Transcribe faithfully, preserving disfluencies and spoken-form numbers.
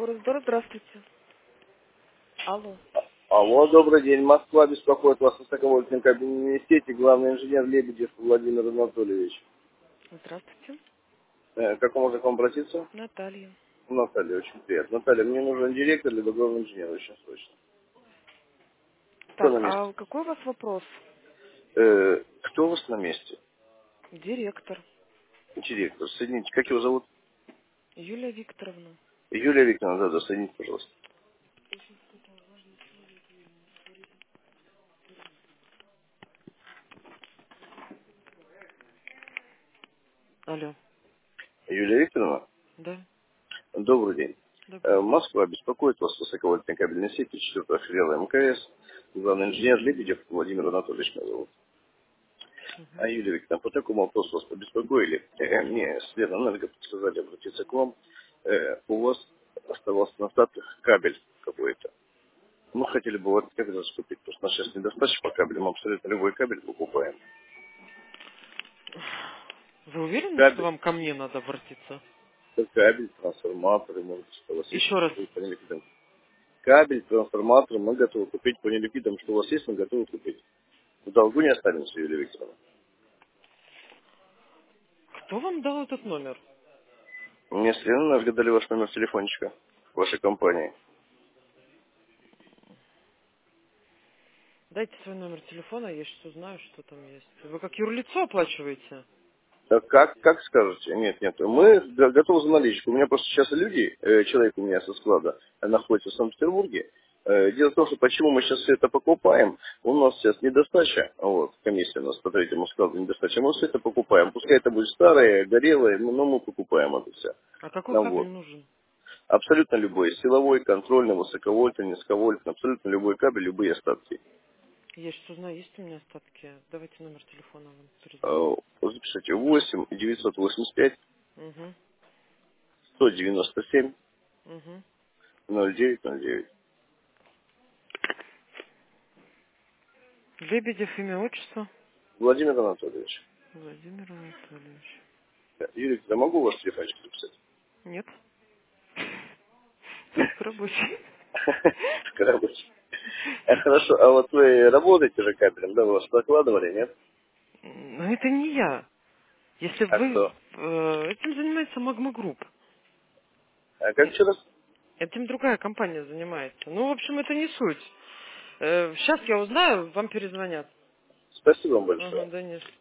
Форсдор, здравствуйте. Алло. Алло, добрый день. Москва беспокоит вас высоковольтной кабельной сети. Главный инженер Лебедев Владимир Анатольевич. Здравствуйте. Э, К какому же к вам обратиться? Наталья. Наталья, очень приятно. Наталья, мне нужен директор либо главный инженер, очень срочно. Кто Так, на месте? а какой у вас вопрос? Э, кто у вас на месте? Директор. Директор. Соедините. Как его зовут? Юлия Викторовна. Юлия Викторовна, да, да, соедините, пожалуйста. Алло. Юлия Викторовна, Да. добрый день. Добрый Э, день. Москва беспокоит вас высоковольтной кабельной сети, четвертого филиала МКС. Главный инженер Лебедев Владимир Анатольевич меня зовут. А, Угу. Юлия Викторовна, по такому вопросу вас побеспокоили. Э, Мне с Ленэнерго подсказали обратиться к вам. Э, У вас оставался на остатках кабель какой-то. Мы хотели бы вот кабель раскупить, потому что у нас сейчас недостаточно по кабелю. Мы абсолютно любой кабель покупаем. Вы уверены, что Кабель, вам ко мне надо обратиться? кабель, трансформаторы, может, что у вас есть. Еще раз. По неликвидам. Кабель, трансформаторы мы готовы купить по неликвидам. Что у вас есть, мы готовы купить. В долгу не останемся, Юлия Викторовна. Кто вам дал этот номер? Мне с Ленэнерго дали ваш номер телефончика в вашей компании. Дайте свой номер телефона, я сейчас узнаю, что там есть. Вы как юрлицо оплачиваете? Так как, как скажете? Нет, нет. Мы г- готовы за наличку. У меня просто сейчас люди, э, человек у меня со склада, э, находится в Санкт-Петербурге. Э, Дело в том, что почему мы сейчас все это покупаем, у нас сейчас недостача, вот, комиссия у нас по третьему складу недостача, мы все это покупаем. Пускай это будет старое, горелое, но но мы покупаем это все. А какой Ну, кабель вот. нужен? Абсолютно любой, силовой, контрольный, высоковольтный, низковольтный, абсолютно любой кабель, любые остатки. Я сейчас узнаю, есть у меня остатки. Давайте номер телефона вам перезвоню. Э, Запишите восемь девятьсот восемьдесят пять Угу. сто девяносто семь Угу. ноль девять ноль девять. Лебедев, имя, отчество? Владимир Анатольевич. Владимир Анатольевич. Да, Юрий, я могу у вас телефончик записать? Нет, только рабочий. Короче. А, Хорошо, а вот вы работаете же кабелем, да, вы вас докладывали, нет? Но это не я. Если А вы... кто? э, этим занимается Magma Group. А как еще раз? Этим другая компания занимается. Ну, в общем, это не суть. Э, сейчас я узнаю, вам перезвонят. Спасибо вам большое. Ага, да нет.